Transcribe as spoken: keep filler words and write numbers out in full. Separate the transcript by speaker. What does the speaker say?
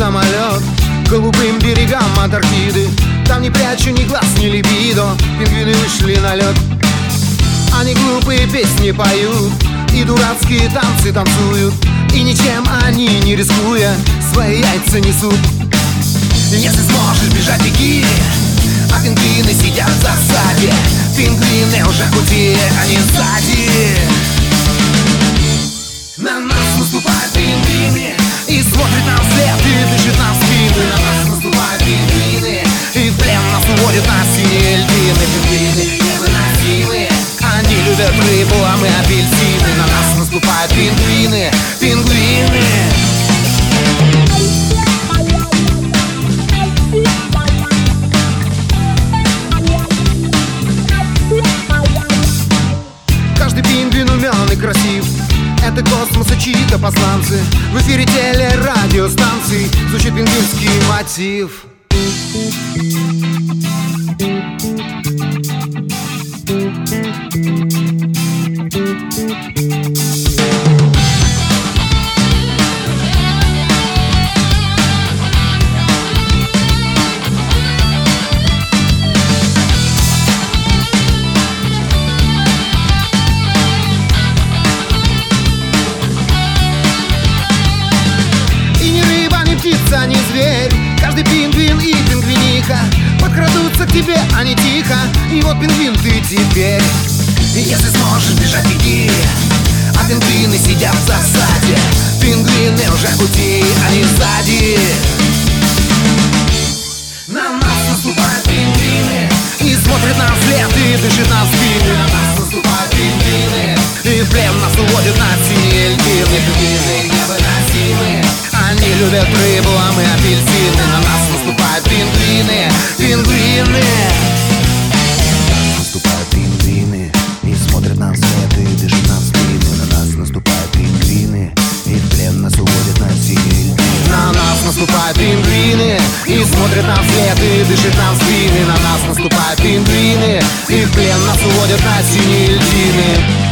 Speaker 1: самолет к голубым берегам Антарктиды. Там не прячу ни глаз, ни либидо, пингвины вышли на лед. Они глупые песни поют и дурацкие танцы танцуют, и ничем они, не рискуя, свои яйца несут. Если сможешь бежать, беги, а пингвины сидят в засаде. Пингвины уже в пути, они сзади. На нас наступают пингвины и смотрят нам вслед, и дышит нам в спины. На нас наступают пингвины и в плен нас уводят на синие льдины. Пингвины невыносимые, они любят рыбу, а мы апельсины. На нас наступают пингвины, пингвины. Каждый пингвин умен и красив. Это космос и чьи-то посланцы. В эфире телерадиостанций звучит пингвинский мотив. Птица, не зверь, каждый пингвин и пингвиниха подкрадутся к тебе, а не тихо. И вот пингвин ты теперь. И если сможешь бежать, беги, а пингвины сидят в засаде. Пингвины уже в пути, они сзади. На нас наступают пингвины и смотрят нам вслед, и дышит нам в спины. На нас наступают пингвины и в плен нас уводят на синие льдины. Пингвины невыносимые, они любят рыбу, а мы апельсины. На нас наступают пингвины, пингвины.
Speaker 2: Наступают пингвины и смотрят нам вслед, и дышат нам в спины. На нас наступают пингвины и в плен нас уводят на синие льдины.
Speaker 1: На нас наступают пингвины и смотрят нам вслед, и дышат нам в спины. На нас наступают пингвины и в плен нас уводят на синие льдины.